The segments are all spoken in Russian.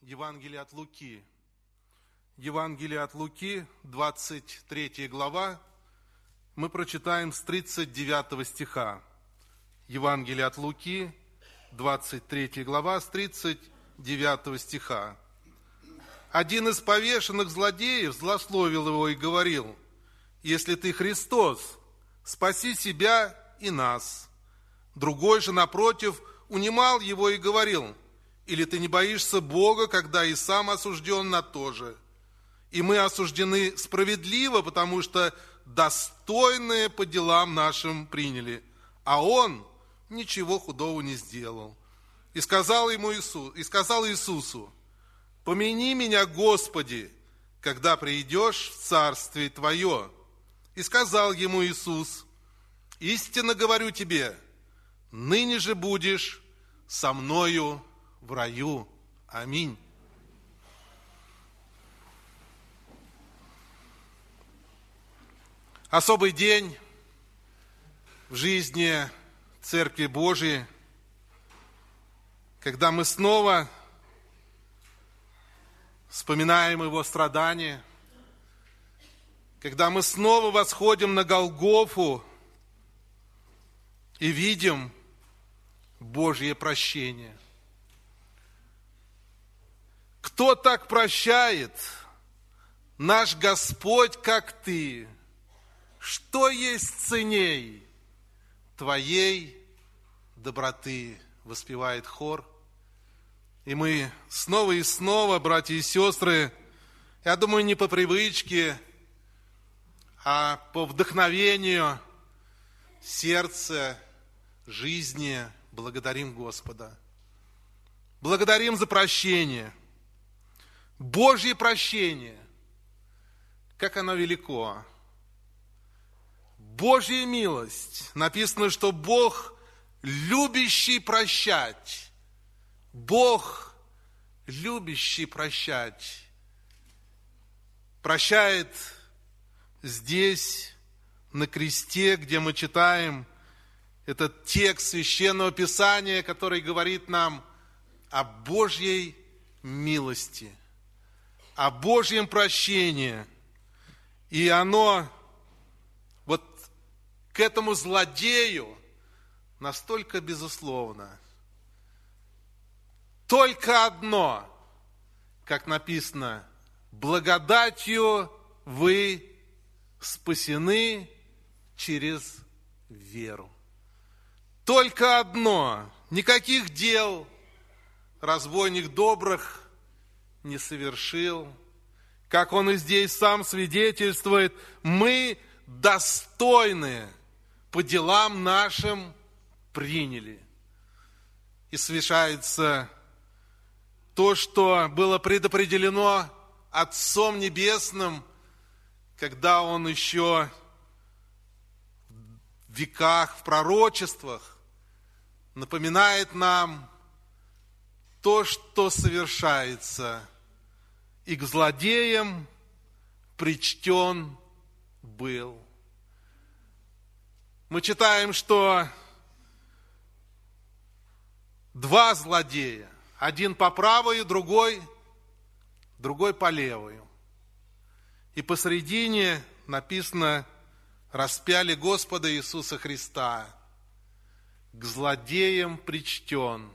Евангелие от Луки. Евангелие от Луки, 23 глава. Мы прочитаем с 39 стиха. Евангелие от Луки, 23 глава, с 39 стиха. Один из повешенных злодеев злословил его и говорил: «Если ты Христос, спаси себя и нас». Другой же, напротив, унимал его и говорил: «Или ты не боишься Бога, когда и сам осужден на то же? И мы осуждены справедливо, потому что достойное по делам нашим приняли, а он ничего худого не сделал». И сказал Иисусу: «Помяни меня, Господи, когда придешь в Царствие Твое». И сказал ему Иисус: «Истинно говорю тебе, ныне же будешь со мною в раю». Аминь. Особый день в жизни Церкви Божией, когда мы снова вспоминаем Его страдания, когда мы снова восходим на Голгофу и видим Божье прощение. Кто так прощает? Наш Господь, как Ты. Что есть ценней Твоей доброты? Воспевает хор. И мы снова и снова, братья и сестры, я думаю, не по привычке, а по вдохновению сердца, жизни благодарим Господа. Благодарим за прощение. Божье прощение, как оно велико. Божья милость. Написано, что Бог, любящий прощать. Бог, любящий прощать. Прощает здесь, на кресте, где мы читаем этот текст Священного Писания, который говорит нам о Божьей милости, о Божьем прощении. И оно вот к этому злодею настолько безусловно. Только одно, как написано: благодатью вы спасены через веру. Только одно, никаких дел разбойник добрых не совершил. Как он и здесь сам свидетельствует, мы достойны по делам нашим приняли. И совершается то, что было предопределено Отцом Небесным, когда Он еще в веках, в пророчествах напоминает нам то, что совершается. И к злодеям причтен был. Мы читаем, что два злодея, один по правую, другой по левую. И посредине написано: распяли Господа Иисуса Христа, к злодеям причтен.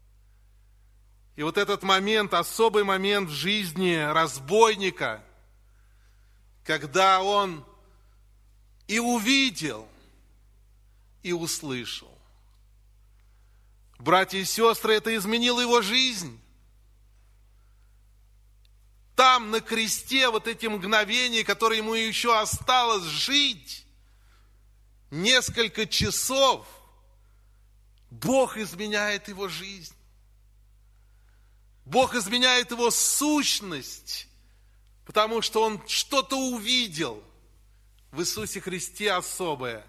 И вот этот момент, особый момент в жизни разбойника, когда он и увидел, и услышал. Братья и сестры, это изменило его жизнь. Там, на кресте, вот эти мгновения, которые ему еще осталось жить, несколько часов, Бог изменяет его жизнь. Бог изменяет его сущность, потому что он что-то увидел в Иисусе Христе особое.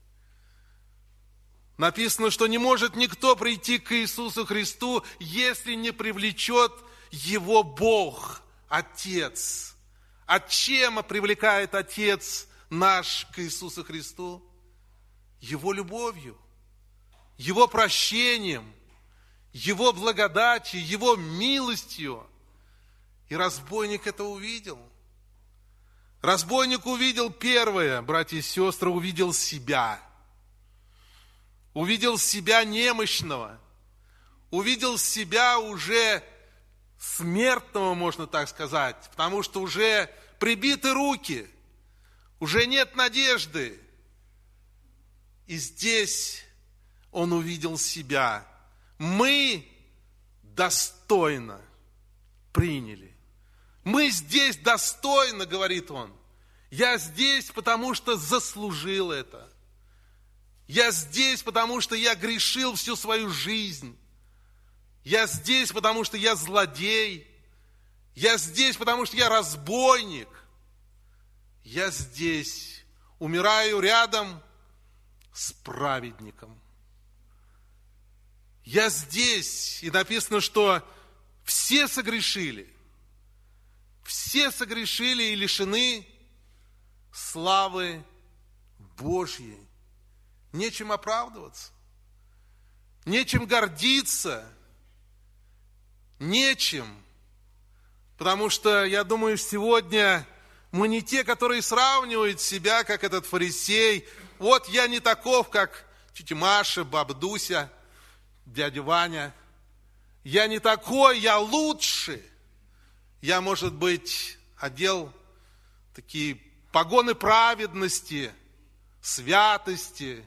Написано, что не может никто прийти к Иисусу Христу, если не привлечет его Бог, Отец. А чем привлекает Отец наш к Иисусу Христу? Его любовью, Его прощением, Его благодатью, Его милостью. И разбойник это увидел. Разбойник увидел первое, братья и сестры, увидел себя. Увидел себя немощного. Увидел себя уже смертного, можно так сказать, потому что уже прибиты руки, уже нет надежды. И здесь он увидел себя. Мы достойно приняли. Мы здесь достойно, говорит он. Я здесь, потому что заслужил это. Я здесь, потому что я грешил всю свою жизнь. Я здесь, потому что я злодей. Я здесь, потому что я разбойник. Я здесь, умираю рядом с праведником. Я здесь, и написано, что все согрешили. Все согрешили и лишены славы Божьей. Нечем оправдываться, нечем гордиться, нечем. Потому что, я думаю, сегодня мы не те, которые сравнивают себя, как этот фарисей. Вот я не таков, как тетя Маша, баба Дуся, дядя Ваня. Я не такой, я лучше. Я, может быть, одел такие погоны праведности, святости.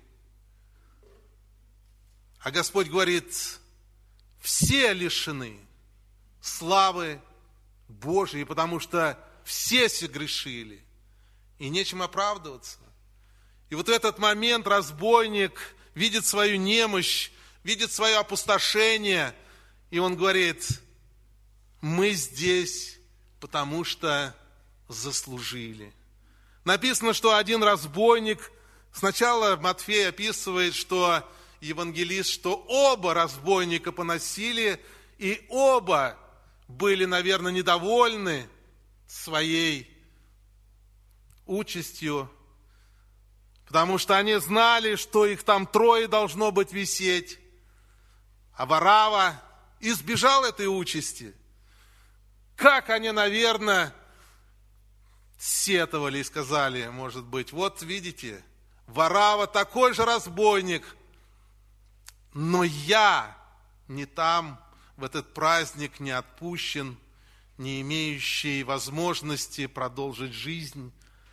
А Господь говорит, все лишены славы Божьей, потому что все согрешили, и нечем оправдываться. И вот в этот момент разбойник видит свою немощь, видит свое опустошение, и он говорит, мы здесь, потому что заслужили. Написано, что один разбойник, сначала Матфей описывает, что евангелист, что оба разбойника поносили, и оба были, наверное, недовольны своей участью, потому что они знали, что их там трое должно быть висеть, а Варава избежал этой участи. Как они, наверное, сетовали и сказали, может быть, вот видите, Варава такой же разбойник, но я не там, в этот праздник не отпущен, не имеющий возможности продолжить жизнь.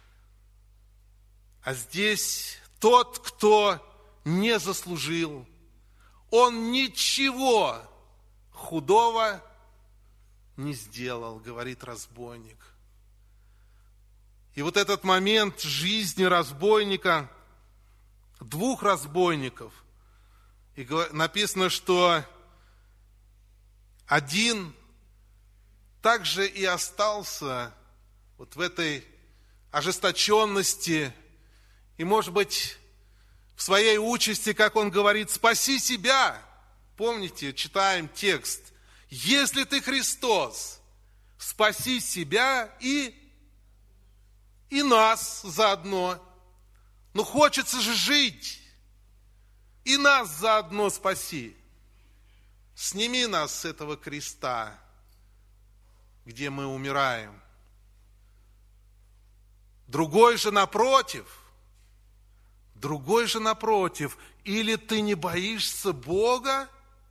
А здесь тот, кто не заслужил, он ничего худого не сделал, говорит разбойник. И вот этот момент жизни разбойника, двух разбойников, и написано, что один также и остался вот в этой ожесточенности, и, может быть, в своей участи, как он говорит, спаси себя. Помните, читаем текст. Если ты Христос, спаси себя и нас заодно. Ну, хочется же жить. И нас заодно спаси. Сними нас с этого креста, где мы умираем. Другой же напротив, или ты не боишься Бога,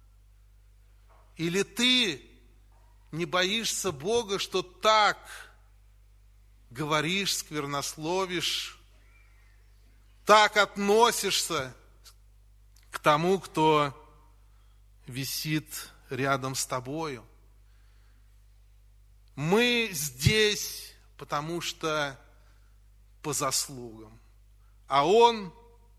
или ты не боишься Бога, что так говоришь, сквернословишь, так относишься к тому, кто висит рядом с тобою. Мы здесь, потому что по заслугам, а он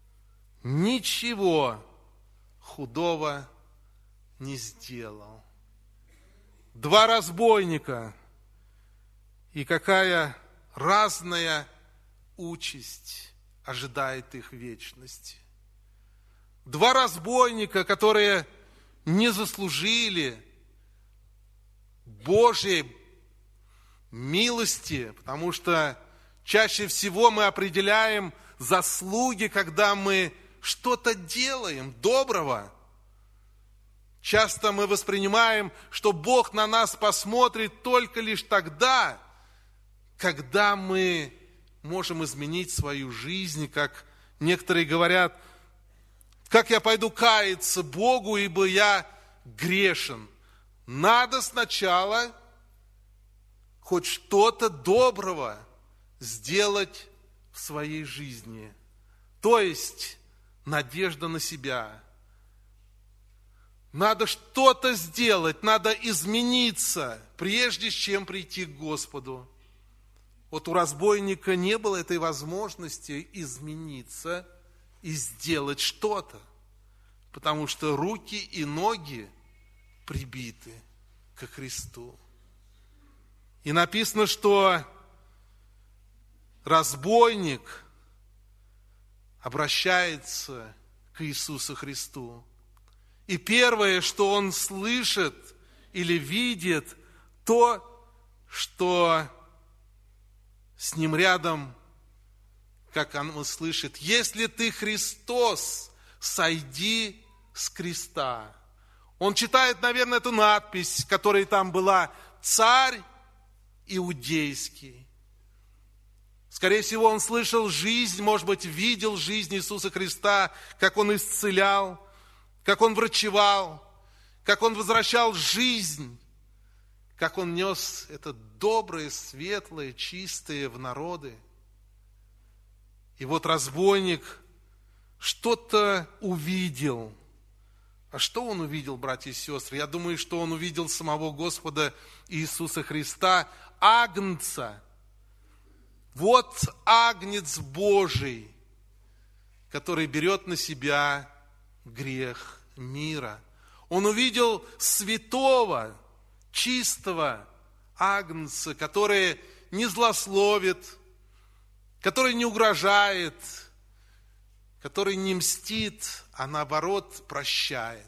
ничего худого не сделал. Два разбойника, и какая разная участь ожидает их в вечности. Два разбойника, которые не заслужили Божьей милости, потому что чаще всего мы определяем заслуги, когда мы что-то делаем доброго. Часто мы воспринимаем, что Бог на нас посмотрит только лишь тогда, когда мы можем изменить свою жизнь, как некоторые говорят, как я пойду каяться Богу, ибо я грешен. Надо сначала хоть что-то доброго сделать в своей жизни. То есть надежда на себя. Надо что-то сделать, надо измениться, прежде чем прийти к Господу. Вот у разбойника не было этой возможности измениться и сделать что-то, потому что руки и ноги прибиты ко Христу. И написано, что разбойник обращается к Иисусу Христу. И первое, что он слышит или видит, то, что с ним рядом, как он слышит, «Если ты Христос, сойди с креста». Он читает, наверное, эту надпись, которая там была, «Царь иудейский». Скорее всего, он слышал жизнь, может быть, видел жизнь Иисуса Христа, как Он исцелял, как Он врачевал, как Он возвращал жизнь, как Он нес это доброе, светлое, чистое в народы. И вот разбойник что-то увидел. А что он увидел, братья и сестры? Я думаю, что он увидел самого Господа Иисуса Христа, Агнца. Вот Агнец Божий, который берет на себя грех мира. Он увидел святого, чистого Агнца, который не злословит, который не угрожает, который не мстит, а наоборот прощает.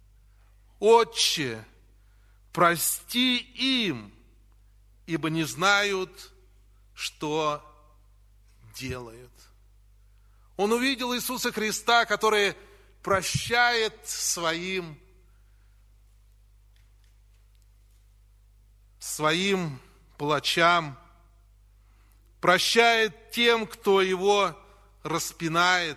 Отче, прости им, ибо не знают, что делают. Он увидел Иисуса Христа, который прощает своим палачам, прощает тем, кто его распинает,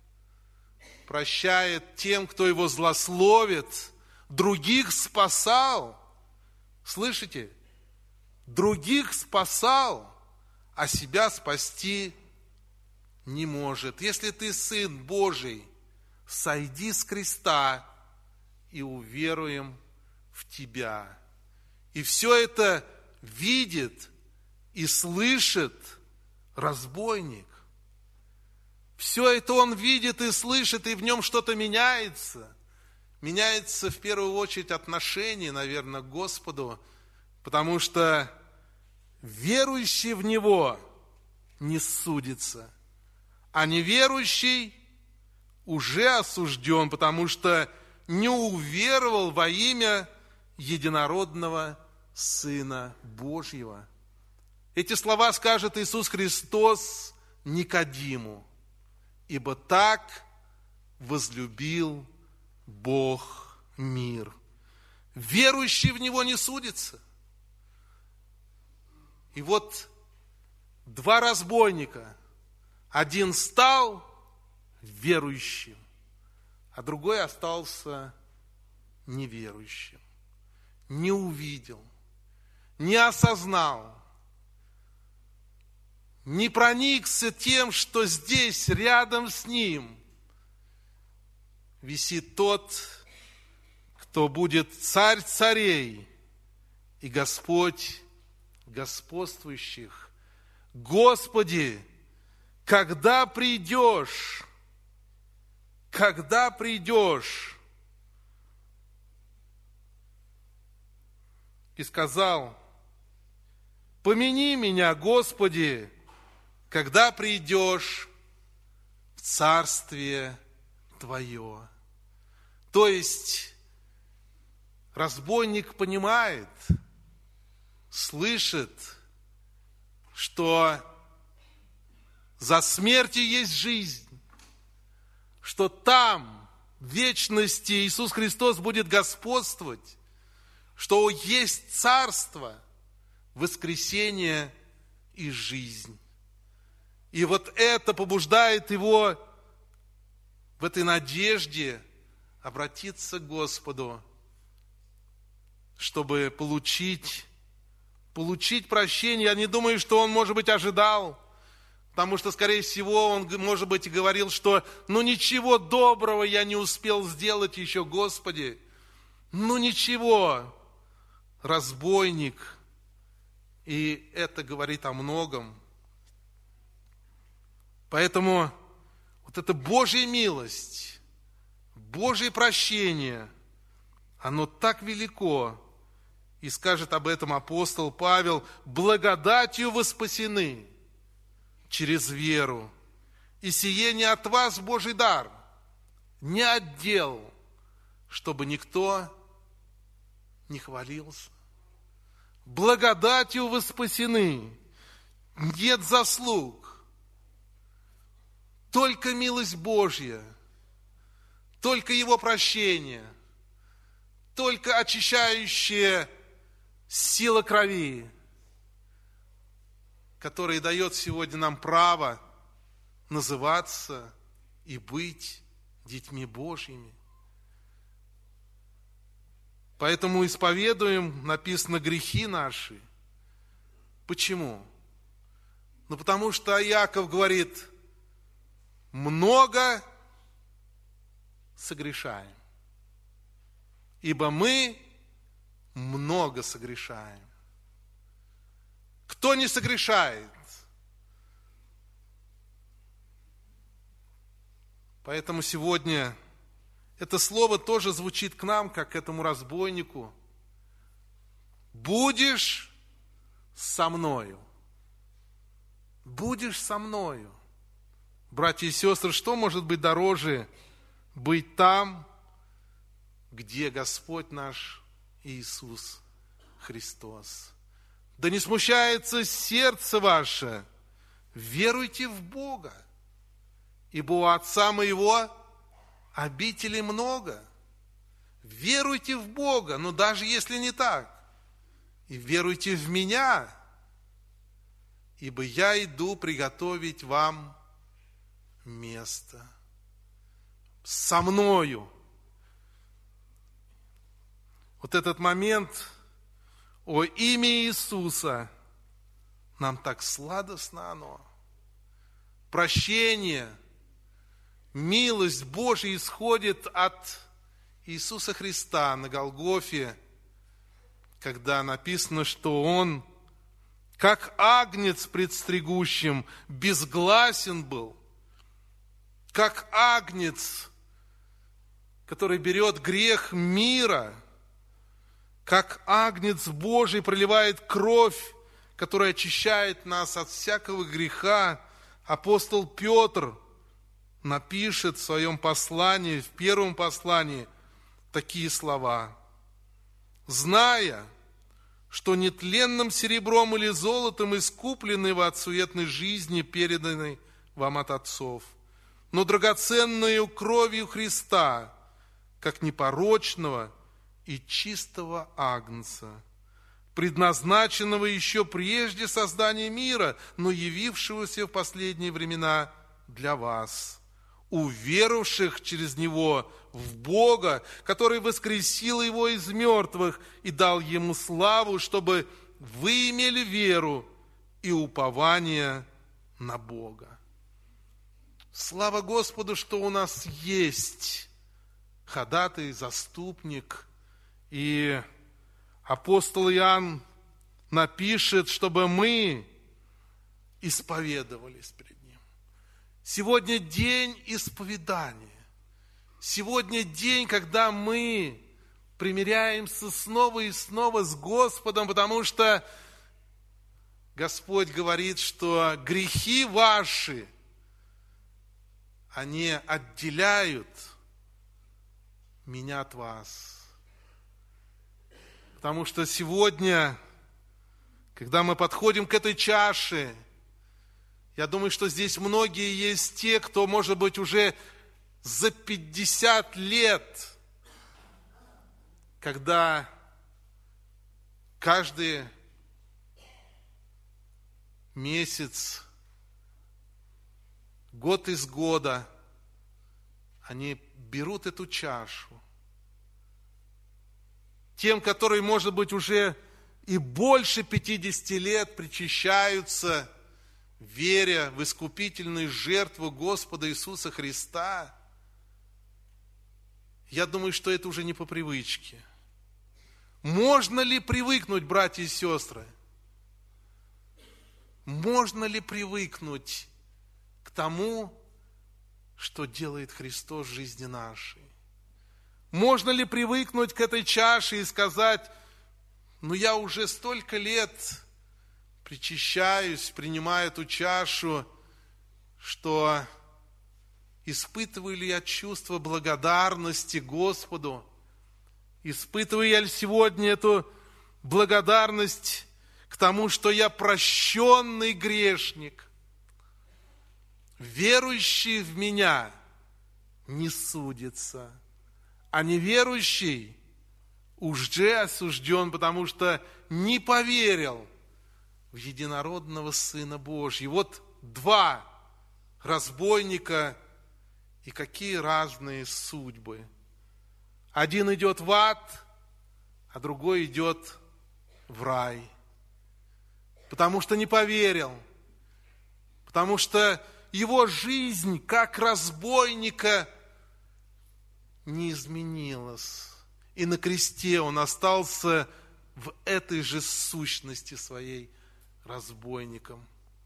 прощает тем, кто его злословит, других спасал. Слышите? Других спасал, а себя спасти не может. Если ты Сын Божий, сойди с креста и уверуем в Тебя. И все это видит и слышит разбойник. Все это он видит и слышит, и в нем что-то меняется. Меняется в первую очередь отношение, наверное, к Господу, потому что верующий в Него не судится, а неверующий уже осужден, потому что не уверовал во имя единородного Сына Божьего. Эти слова скажет Иисус Христос Никодиму: «Ибо так возлюбил Бог мир». Верующий в Него не судится. И вот два разбойника. Один стал верующим, а другой остался неверующим. Не увидел, не осознал, не проникся тем, что здесь, рядом с ним, висит тот, кто будет царь царей и Господь господствующих. Господи, когда придешь? Когда придешь? И сказал: помяни меня, Господи, когда придешь в Царствие Твое. То есть разбойник понимает, слышит, что за смертью есть жизнь, что там, в вечности Иисус Христос будет господствовать, что есть царство, воскресение и жизнь. И вот это побуждает его в этой надежде обратиться к Господу, чтобы получить прощение. Я не думаю, что он, может быть, ожидал, потому что, скорее всего, он, может быть, и говорил, что ничего доброго я не успел сделать еще, Господи. Ничего, разбойник. И это говорит о многом. Поэтому вот эта Божья милость, Божье прощение, оно так велико. И скажет об этом апостол Павел: благодатью вы спасены через веру. И сие не от вас Божий дар, не от дел, чтобы никто не хвалился. Благодатью вы спасены, нет заслуг, только милость Божья, только Его прощение, только очищающая сила крови, которая дает сегодня нам право называться и быть детьми Божьими. Поэтому исповедуем, написано, грехи наши. Почему? Потому что Иаков говорит: много согрешаем, ибо мы много согрешаем. Кто не согрешает? Поэтому сегодня это слово тоже звучит к нам, как к этому разбойнику. Будешь со мною. Будешь со мною. Братья и сестры, что может быть дороже быть там, где Господь наш Иисус Христос? Да не смущается сердце ваше, веруйте в Бога, ибо у Отца моего обителей много. Веруйте в Бога, но даже если не так, и веруйте в Меня, ибо я иду приготовить вам место. Со мною. Вот этот момент о имя Иисуса, нам так сладостно оно. Прощение, милость Божья исходит от Иисуса Христа на Голгофе, когда написано, что Он, как агнец пред стригущим, безгласен был, как агнец, который берет грех мира, как агнец Божий проливает кровь, которая очищает нас от всякого греха. Апостол Петр напишет в своем послании, в первом послании, такие слова: «Зная, что нетленным серебром или золотом искуплены вы от суетной жизни, переданной вам от отцов, но драгоценную кровью Христа, как непорочного и чистого агнца, предназначенного еще прежде создания мира, но явившегося в последние времена для вас, уверовавших через Него в Бога, который воскресил Его из мертвых и дал Ему славу, чтобы вы имели веру и упование на Бога». Слава Господу, что у нас есть ходатай, заступник. И апостол Иоанн напишет, чтобы мы исповедовались перед Ним. Сегодня день исповедания. Сегодня день, когда мы примиряемся снова и снова с Господом, потому что Господь говорит, что грехи ваши, они отделяют меня от вас. Потому что сегодня, когда мы подходим к этой чаше, я думаю, что здесь многие есть те, кто, может быть, уже за 50 лет, когда каждый месяц, год из года, они берут эту чашу. Тем, которые, может быть, уже и больше 50 лет причащаются, веря в искупительную жертву Господа Иисуса Христа, я думаю, что это уже не по привычке. Можно ли привыкнуть, братья и сестры? Можно ли привыкнуть к тому, что делает Христос в жизни нашей? Можно ли привыкнуть к этой чаше и сказать: ну я уже столько лет причащаюсь, принимаю эту чашу, что испытываю ли я чувство благодарности Господу? Испытываю я ли сегодня эту благодарность к тому, что я прощенный грешник, верующий в меня не судится, а неверующий уже осужден, потому что не поверил в единородного Сына Божьего. Вот два разбойника, и какие разные судьбы. Один идет в ад, а другой идет в рай. Потому что не поверил, потому что его жизнь, как разбойника, не изменилась. И на кресте он остался в этой же сущности своей разбойником.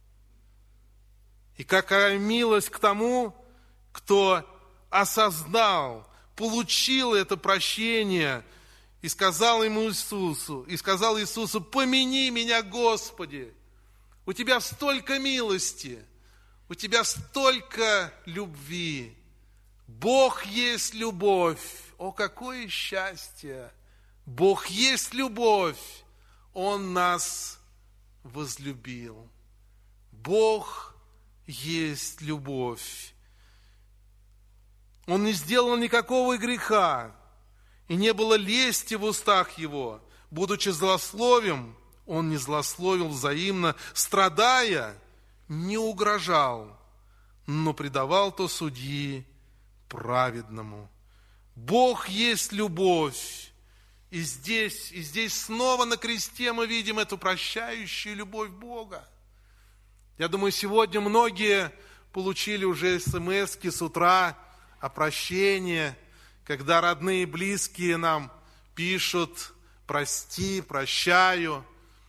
И какая милость к тому, кто осознал, получил это прощение и сказал Иисусу: помяни меня, Господи, у Тебя столько милости, у Тебя столько любви. Бог есть любовь. О, какое счастье! Бог есть любовь. Он нас возлюбил. Бог есть любовь. Он не сделал никакого греха, и не было лести в устах его. Будучи злословим, он не злословил взаимно, страдая, не угрожал, но предавал то судьи праведному. Бог есть любовь. И здесь снова на кресте мы видим эту прощающую любовь Бога. Я думаю, сегодня многие получили уже смс-ки с утра о прощении, когда родные и близкие нам пишут: прости, прощаю.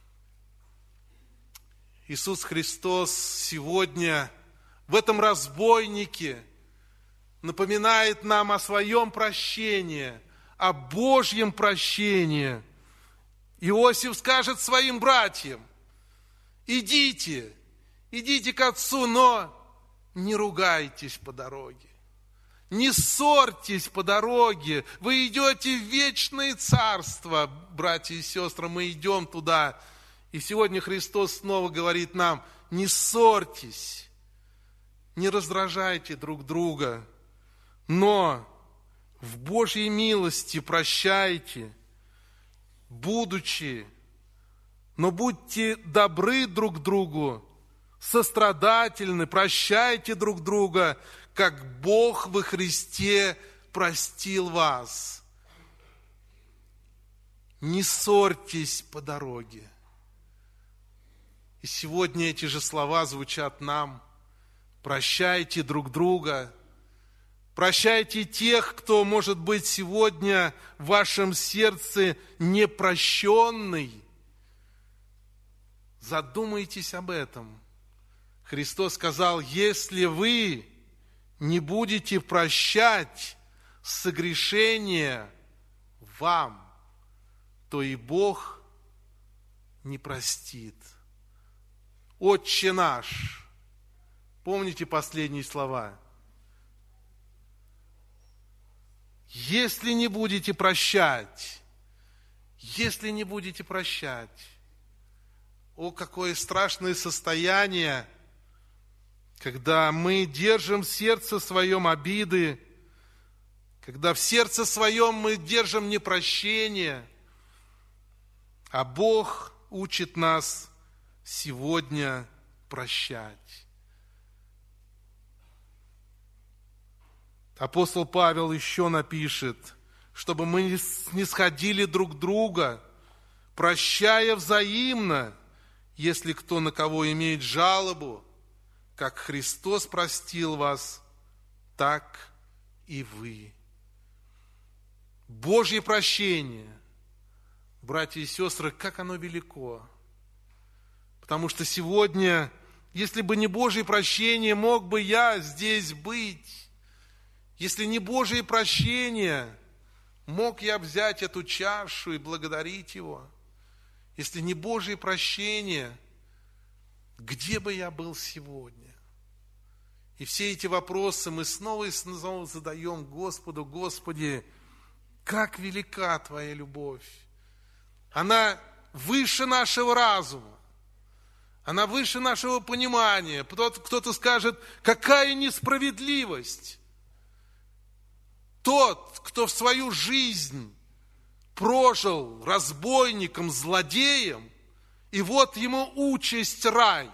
Иисус Христос сегодня в этом разбойнике напоминает нам о своем прощении, о Божьем прощении. Иосиф скажет своим братьям: идите к отцу, но не ругайтесь по дороге, не ссорьтесь по дороге, вы идете в вечное царство, братья и сестры, мы идем туда. И сегодня Христос снова говорит нам: не ссорьтесь, не раздражайте друг друга, но в Божьей милости прощайте, будучи, но будьте добры друг к другу, сострадательны, прощайте друг друга, как Бог во Христе простил вас. Не ссорьтесь по дороге. И сегодня эти же слова звучат нам: прощайте друг друга. Прощайте тех, кто, может быть, сегодня в вашем сердце непрощенный. Задумайтесь об этом. Христос сказал: если вы не будете прощать согрешения вам, то и Бог не простит. Отче наш. Помните последние слова? Если не будете прощать, о, какое страшное состояние, когда мы держим в сердце своем обиды, когда в сердце своем мы держим непрощение, а Бог учит нас сегодня прощать. Апостол Павел еще напишет, чтобы мы не снисходили друг друга, прощая взаимно, если кто на кого имеет жалобу, как Христос простил вас, так и вы. Божье прощение, братья и сестры, как оно велико. Потому что сегодня, если бы не Божье прощение, мог бы я здесь быть. Если не Божье прощение, мог я взять эту чашу и благодарить Его. Если не Божье прощение, где бы я был сегодня? И все эти вопросы мы снова и снова задаем Господу: Господи, как велика Твоя любовь! Она выше нашего разума, она выше нашего понимания. Кто-то скажет: какая несправедливость! Тот, кто в свою жизнь прожил разбойником, злодеем, и вот ему участь рай.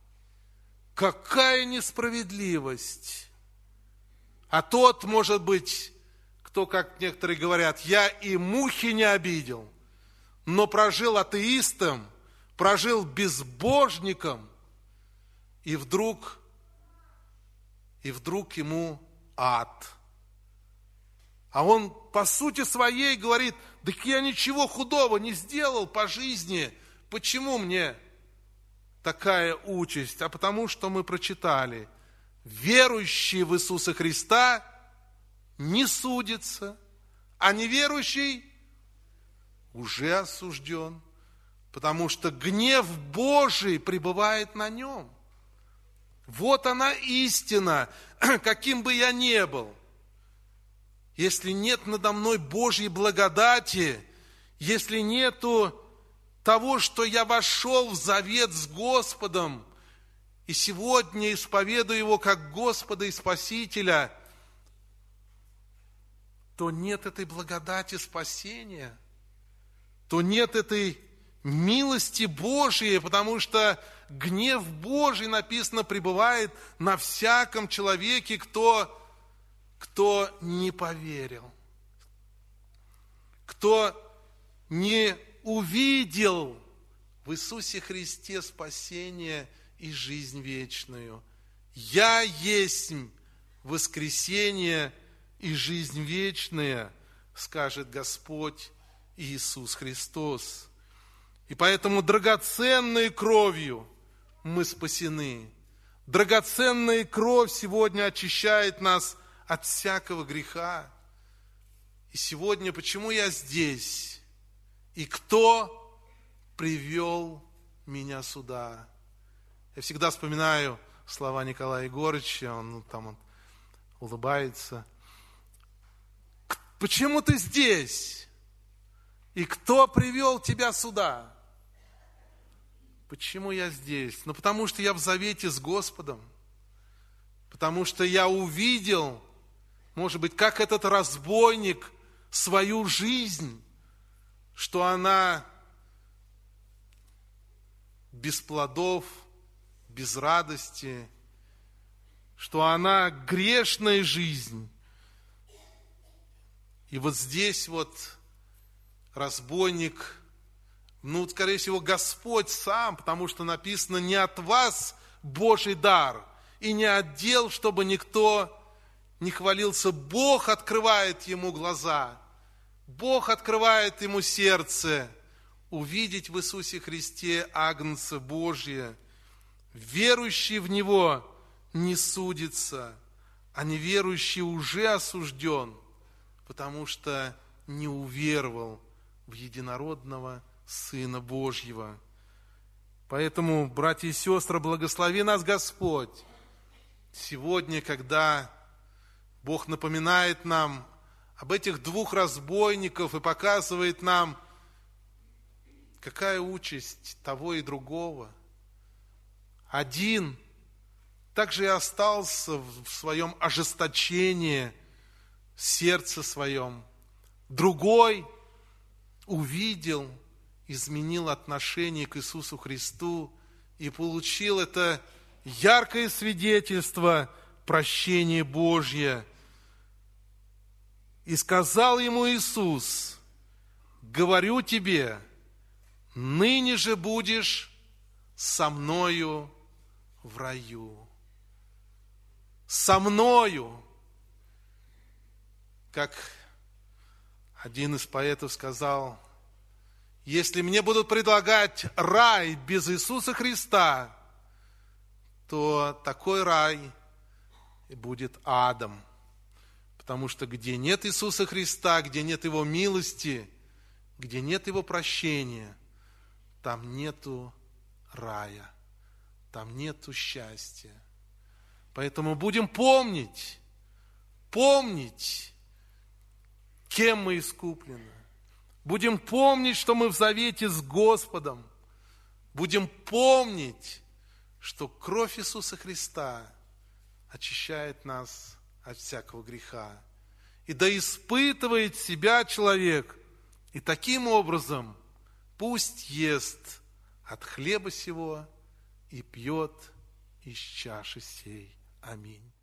Какая несправедливость! А тот, может быть, кто, как некоторые говорят, я и мухи не обидел, но прожил атеистом, прожил безбожником, и вдруг ему ад. А он по сути своей говорит: так я ничего худого не сделал по жизни, почему мне такая участь? А потому что мы прочитали: верующий в Иисуса Христа не судится, а неверующий уже осужден, потому что гнев Божий пребывает на нем. Вот она истина, каким бы я ни был. Если нет надо мной Божьей благодати, если нету того, что я вошел в завет с Господом, и сегодня исповедую Его как Господа и Спасителя, то нет этой благодати спасения, то нет этой милости Божьей, потому что гнев Божий, написано, пребывает на всяком человеке, кто не поверил, кто не увидел в Иисусе Христе спасение и жизнь вечную. «Я есть воскресение и жизнь вечная», скажет Господь Иисус Христос. И поэтому драгоценной кровью мы спасены. Драгоценная кровь сегодня очищает нас от всякого греха. И сегодня почему я здесь? И кто привел меня сюда? Я всегда вспоминаю слова Николая Егорыча, он улыбается. Почему ты здесь? И кто привел тебя сюда? Почему я здесь? Потому что я в завете с Господом. Потому что я увидел, может быть, как этот разбойник, свою жизнь, что она без плодов, без радости, что она грешная жизнь. И вот здесь вот разбойник, скорее всего, Господь сам, потому что написано: не от вас Божий дар, и не от дел, чтобы никто не хвалился. Бог открывает ему глаза, Бог открывает ему сердце, увидеть в Иисусе Христе Агнца Божия. Верующий в Него не судится, а неверующий уже осужден, потому что не уверовал в единородного Сына Божьего. Поэтому, братья и сестры, благослови нас Господь сегодня, когда Бог напоминает нам об этих двух разбойников и показывает нам, какая участь того и другого. Один также и остался в своем ожесточении, в сердце своем. Другой увидел, изменил отношение к Иисусу Христу и получил это яркое свидетельство прощения Божье. И сказал ему Иисус: говорю тебе, ныне же будешь со мною в раю. Со мною. Как один из поэтов сказал: если мне будут предлагать рай без Иисуса Христа, то такой рай будет адом. Потому что где нет Иисуса Христа, где нет Его милости, где нет Его прощения, там нету рая, там нету счастья. Поэтому будем помнить, кем мы искуплены. Будем помнить, что мы в завете с Господом. Будем помнить, что кровь Иисуса Христа очищает нас от всякого греха. И да испытывает себя человек, и таким образом пусть ест от хлеба сего и пьет из чаши сей. Аминь.